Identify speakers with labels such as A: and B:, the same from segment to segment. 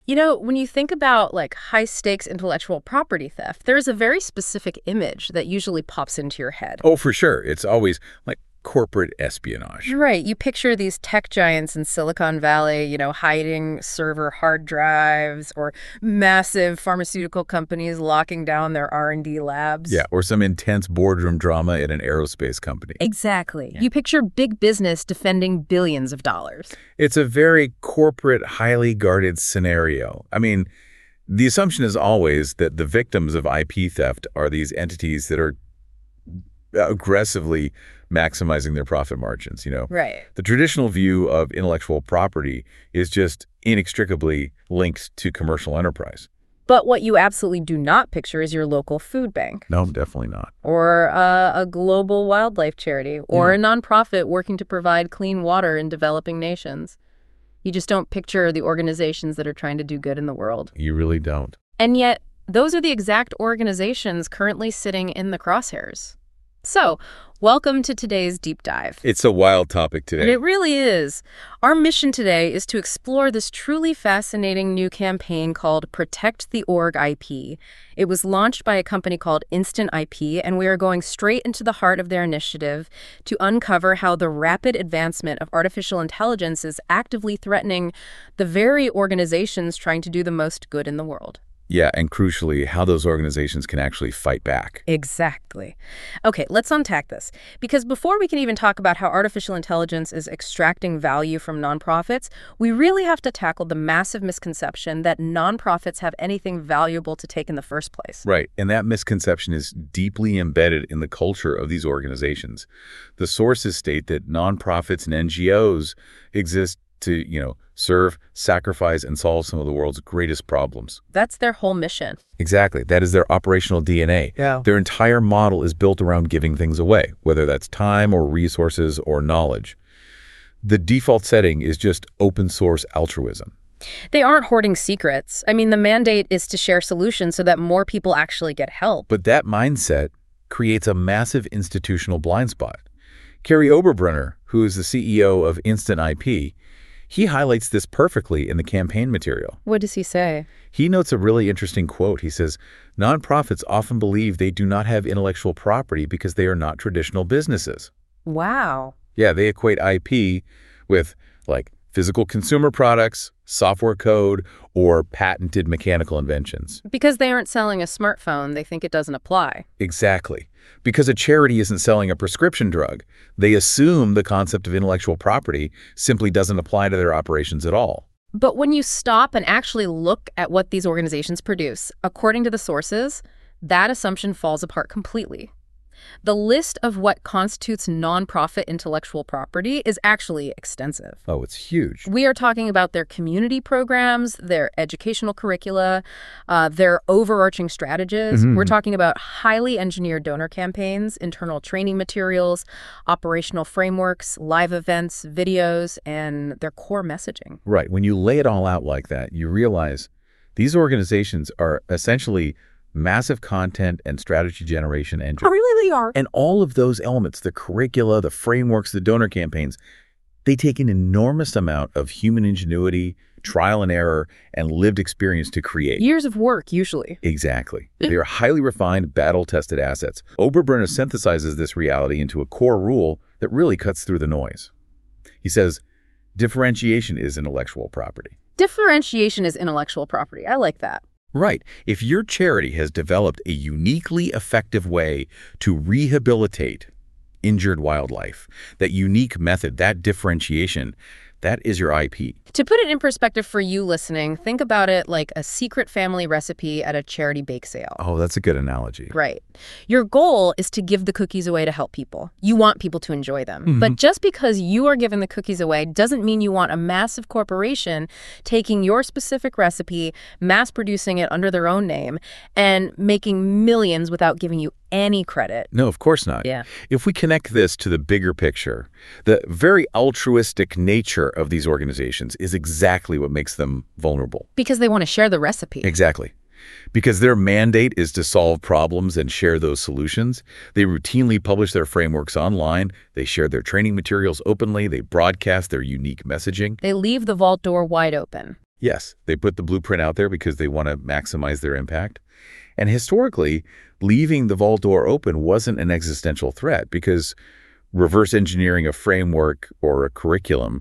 A: When you think about like high stakes intellectual property theft, there's a very specific image that usually pops into your head.
B: Oh, for sure. It's always like corporate espionage.
A: Right. You picture these tech giants in Silicon Valley, hiding server hard drives, or massive pharmaceutical companies locking down their R&D labs.
B: Yeah, or some intense boardroom drama at an aerospace company.
A: Exactly. Yeah. You picture big business defending billions of dollars.
B: It's a very corporate, highly guarded scenario. I mean, the assumption is always that the victims of IP theft are these entities that are aggressively maximizing their profit margins,
A: Right.
B: The traditional view of intellectual property is just inextricably linked to commercial enterprise.
A: But what you absolutely do not picture is your local food bank.
B: No, definitely not.
A: Or a global wildlife charity, or a nonprofit working to provide clean water in developing nations. You just don't picture the organizations that are trying to do good in the world.
B: You really don't.
A: And yet, those are the exact organizations currently sitting in the crosshairs. So, welcome to today's deep dive.
B: It's a wild topic today.
A: And it really is. Our mission today is to explore this truly fascinating new campaign called Protect the Org IP. It was launched by a company called Instant IP, and we are going straight into the heart of their initiative to uncover how the rapid advancement of artificial intelligence is actively threatening the very organizations trying to do the most good in the world.
B: Yeah, and crucially, how those organizations can actually fight back.
A: Exactly. Okay, let's unpack this. Because before we can even talk about how artificial intelligence is extracting value from nonprofits, we really have to tackle the massive misconception that nonprofits have anything valuable to take in the first place.
B: Right, and that misconception is deeply embedded in the culture of these organizations. The sources state that nonprofits and NGOs exist to, serve, sacrifice, and solve some of the world's greatest problems.
A: That's their whole mission.
B: Exactly. That is their operational DNA.
A: Yeah.
B: Their entire model is built around giving things away, whether that's time or resources or knowledge. The default setting is just open source altruism.
A: They aren't hoarding secrets. I mean, the mandate is to share solutions so that more people actually get help.
B: But that mindset creates a massive institutional blind spot. Kari Oberbrunner, who is the CEO of Instant IP, he highlights this perfectly in the campaign material.
A: What does he say?
B: He notes a really interesting quote. He says, nonprofits often believe they do not have intellectual property because they are not traditional businesses.
A: Wow.
B: Yeah, they equate IP with like physical consumer products, software code, or patented mechanical inventions.
A: Because they aren't selling a smartphone, they think it doesn't apply.
B: Exactly. Because a charity isn't selling a prescription drug, they assume the concept of intellectual property simply doesn't apply to their operations at all.
A: But when you stop and actually look at what these organizations produce, according to the sources, that assumption falls apart completely. The list of what constitutes nonprofit intellectual property is actually extensive.
B: Oh, it's huge.
A: We are talking about their community programs, their educational curricula, their overarching strategies.
B: Mm-hmm.
A: We're talking about highly engineered donor campaigns, internal training materials, operational frameworks, live events, videos, and their core messaging.
B: Right. When you lay it all out like that, you realize these organizations are essentially massive content and strategy generation engines.
A: Oh, really, they are.
B: And all of those elements, the curricula, the frameworks, the donor campaigns, they take an enormous amount of human ingenuity, trial and error, and lived experience to create.
A: Years of work, usually.
B: Exactly. They are highly refined, battle-tested assets. Oberbrunner synthesizes this reality into a core rule that really cuts through the noise. He says, differentiation is intellectual property.
A: Differentiation is intellectual property. I like that.
B: Right. If your charity has developed a uniquely effective way to rehabilitate injured wildlife, that unique method, that differentiation, that is your IP.
A: To put it in perspective for you listening, think about it like a secret family recipe at a charity bake sale.
B: Oh, that's a good analogy.
A: Right. Your goal is to give the cookies away to help people. You want people to enjoy them.
B: Mm-hmm.
A: But just because you are giving the cookies away doesn't mean you want a massive corporation taking your specific recipe, mass producing it under their own name, and making millions without giving you any credit.
B: No, of course not.
A: Yeah.
B: If we connect this to the bigger picture, the very altruistic nature of these organizations is exactly what makes them vulnerable.
A: Because they want to share the recipe.
B: Exactly. Because their mandate is to solve problems and share those solutions. They routinely publish their frameworks online. They share their training materials openly. They broadcast their unique messaging.
A: They leave the vault door wide open.
B: Yes, they put the blueprint out there because they want to maximize their impact. And historically, leaving the vault door open wasn't an existential threat because reverse engineering a framework or a curriculum,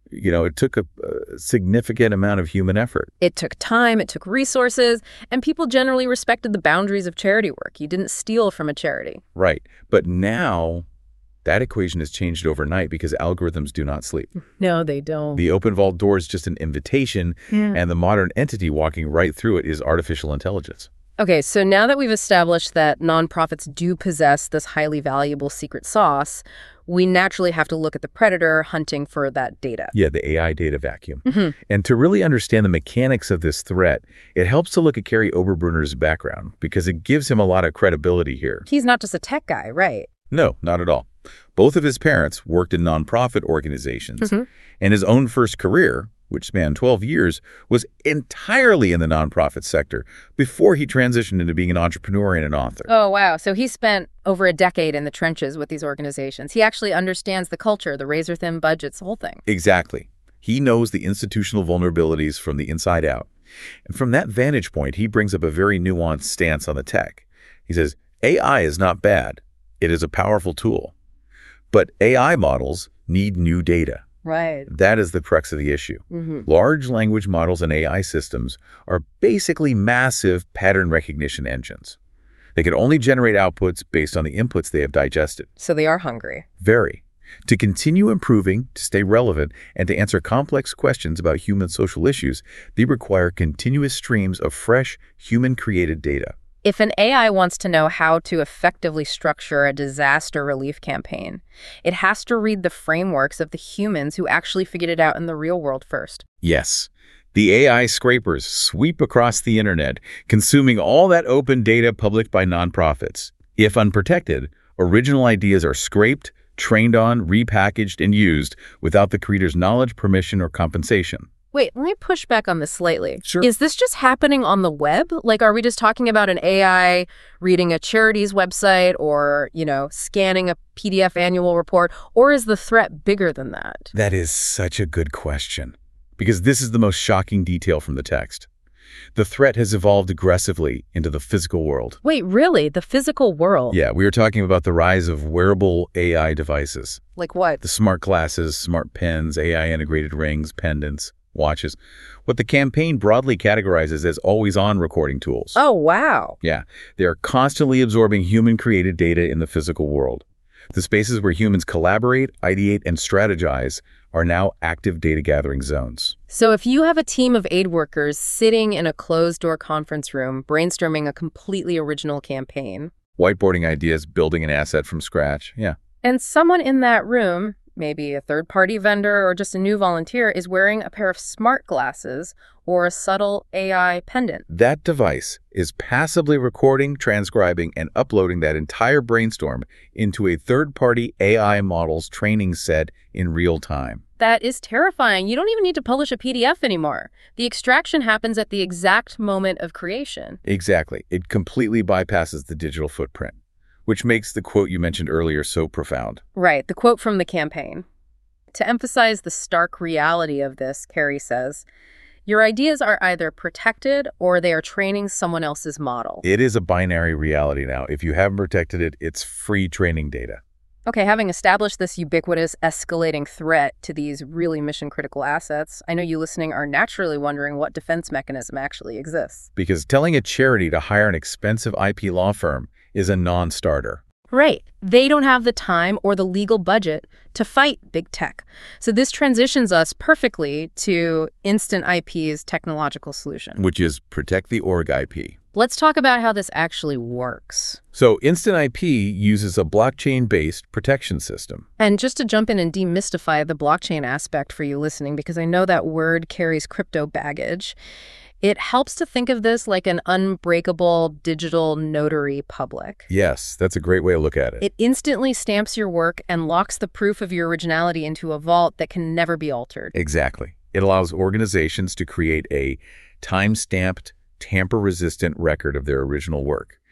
B: it took a significant amount of human effort.
A: It took time, it took resources, and people generally respected the boundaries of charity work. You didn't steal from a charity.
B: Right. But now that equation has changed overnight because algorithms do not sleep.
A: No, they don't.
B: The open vault door is just an invitation, and the modern entity walking right through it is artificial intelligence.
A: Okay, so now that we've established that nonprofits do possess this highly valuable secret sauce, we naturally have to look at the predator hunting for that data.
B: Yeah, the AI data vacuum. And to really understand the mechanics of this threat, it helps to look at Kerry Oberbrunner's background because it gives him a lot of credibility here.
A: He's not just a tech guy, right?
B: No, not at all. Both of his parents worked in nonprofit organizations, and his own first career, which spanned 12 years, was entirely in the nonprofit sector before he transitioned into being an entrepreneur and an author.
A: Oh, wow. So he spent over a decade in the trenches with these organizations. He actually understands the culture, the razor-thin budgets, the whole thing.
B: Exactly. He knows the institutional vulnerabilities from the inside out. And from that vantage point, he brings up a very nuanced stance on the tech. He says, AI is not bad. It is a powerful tool. But AI models need new data.
A: Right.
B: That is the crux of the issue. Large language models and AI systems are basically massive pattern recognition engines. They can only generate outputs based on the inputs they have digested.
A: So they are hungry.
B: Very. To continue improving, to stay relevant, and to answer complex questions about human social issues, they require continuous streams of fresh, human-created data.
A: If an AI wants to know how to effectively structure a disaster relief campaign, it has to read the frameworks of the humans who actually figured it out in the real world first.
B: Yes. The AI scrapers sweep across the internet, consuming all that open data published by nonprofits. If unprotected, original ideas are scraped, trained on, repackaged, and used without the creator's knowledge, permission, or compensation.
A: Wait, let me push back on this slightly.
B: Sure.
A: Is this just happening on the web? Like, are we just talking about an AI reading a charity's website or, scanning a PDF annual report? Or is the threat bigger than that?
B: That is such a good question, because this is the most shocking detail from the text. The threat has evolved aggressively into the physical world.
A: Wait, really? The physical world?
B: Yeah, we are talking about the rise of wearable AI devices.
A: Like what?
B: The smart glasses, smart pens, AI-integrated rings, pendants, watches, what the campaign broadly categorizes as always-on recording tools.
A: Oh, wow.
B: Yeah, they are constantly absorbing human-created data in the physical world. The spaces where humans collaborate, ideate, and strategize are now active data-gathering zones.
A: So if you have a team of aid workers sitting in a closed-door conference room brainstorming a completely original campaign,
B: Whiteboarding ideas, building an asset from scratch, yeah.
A: and someone in that room, maybe a third-party vendor or just a new volunteer, is wearing a pair of smart glasses or a subtle AI pendant.
B: That device is passively recording, transcribing, and uploading that entire brainstorm into a third-party AI model's training set in real time.
A: That is terrifying. You don't even need to publish a PDF anymore. The extraction happens at the exact moment of creation.
B: Exactly. It completely bypasses the digital footprint, which makes the quote you mentioned earlier so profound.
A: Right, the quote from the campaign. To emphasize the stark reality of this, Kerry says, your ideas are either protected or they are training someone else's model.
B: It is a binary reality now. If you haven't protected it, it's free training data.
A: Okay, having established this ubiquitous, escalating threat to these really mission-critical assets, I know you listening are naturally wondering what defense mechanism actually exists.
B: Because telling a charity to hire an expensive IP law firm is a non-starter.
A: Right. They don't have the time or the legal budget to fight big tech. So this transitions us perfectly to Instant IP's technological solution.
B: Which is protect the org IP.
A: Let's talk about how this actually works.
B: So Instant IP uses a blockchain-based protection system.
A: And just to jump in and demystify the blockchain aspect for you listening, because I know that word carries crypto baggage, it helps to think of this like an unbreakable digital notary public.
B: Yes, that's a great way to look at it.
A: It instantly stamps your work and locks the proof of your originality into a vault that can never be altered.
B: Exactly. It allows organizations to create a time-stamped, tamper-resistant record of their original work.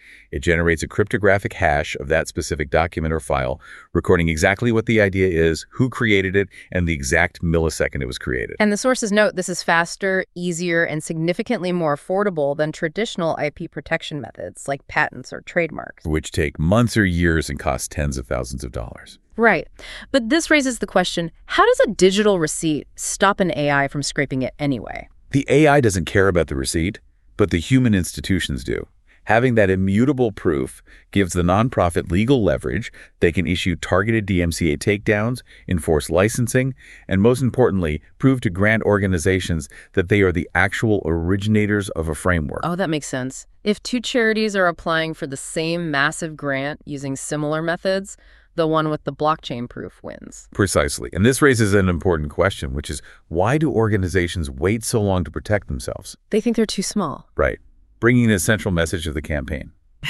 B: It generates a cryptographic hash of that specific document or file, recording exactly what the idea is, who created it, and the exact millisecond it was created.
A: And the sources note this is faster, easier, and significantly more affordable than traditional IP protection methods like patents or trademarks.
B: Which take months or years and cost tens of thousands of dollars.
A: Right. But this raises the question, how does a digital receipt stop an AI from scraping it anyway?
B: The AI doesn't care about the receipt, but the human institutions do. Having that immutable proof gives the nonprofit legal leverage. They can issue targeted DMCA takedowns, enforce licensing, and most importantly, prove to grant organizations that they are the actual originators of a framework.
A: Oh, that makes sense. If two charities are applying for the same massive grant using similar methods, the one with the blockchain proof wins.
B: Precisely. And this raises an important question, which is, why do organizations wait so long to protect themselves?
A: They think they're too small.
B: Right. Bringing the central message of the campaign.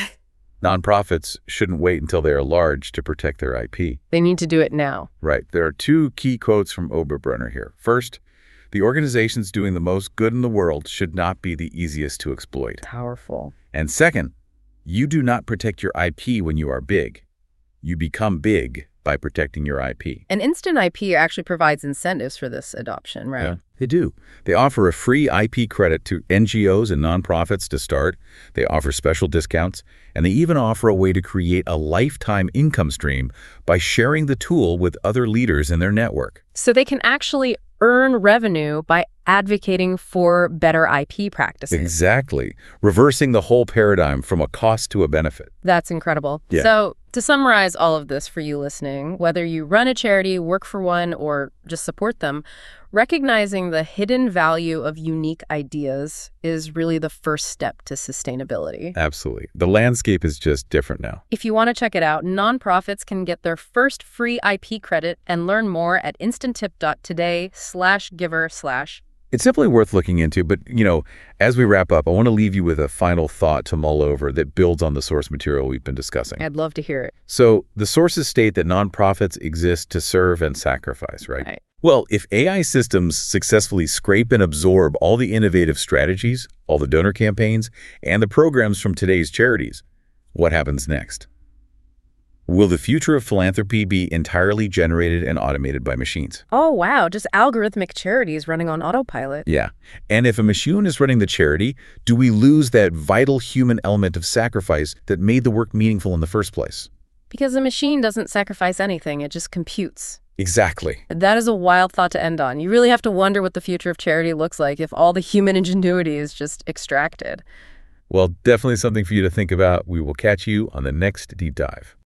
B: Nonprofits shouldn't wait until they are large to protect their IP.
A: They need to do it now.
B: Right. There are two key quotes from Oberbrunner here. First, the organizations doing the most good in the world should not be the easiest to exploit.
A: Powerful.
B: And second, you do not protect your IP when you are big. You become big by protecting your IP.
A: And Instant IP actually provides incentives for this adoption, right?
B: Yeah, they do. They offer a free IP credit to NGOs and nonprofits to start. They offer special discounts, and they even offer a way to create a lifetime income stream by sharing the tool with other leaders in their network.
A: So they can actually earn revenue by advocating for better IP practices.
B: Exactly. Reversing the whole paradigm from a cost to a benefit.
A: That's incredible.
B: Yeah.
A: So to summarize all of this for you listening, whether you run a charity, work for one, or just support them, recognizing the hidden value of unique ideas is really the first step to sustainability.
B: Absolutely. The landscape is just different now.
A: If you want to check it out, nonprofits can get their first free IP credit and learn more at instanttip.today/giver/.
B: It's simply worth looking into, but, as we wrap up, I want to leave you with a final thought to mull over that builds on the source material we've been discussing.
A: I'd love to hear it.
B: So the sources state that nonprofits exist to serve and sacrifice, right?
A: Right.
B: Well, if AI systems successfully scrape and absorb all the innovative strategies, all the donor campaigns, and the programs from today's charities, what happens next? Will the future of philanthropy be entirely generated and automated by machines?
A: Oh, wow. Just algorithmic charities running on autopilot.
B: Yeah. And if a machine is running the charity, do we lose that vital human element of sacrifice that made the work meaningful in the first place?
A: Because the machine doesn't sacrifice anything. It just computes.
B: Exactly.
A: That is a wild thought to end on. You really have to wonder what the future of charity looks like if all the human ingenuity is just extracted.
B: Well, definitely something for you to think about. We will catch you on the next deep dive.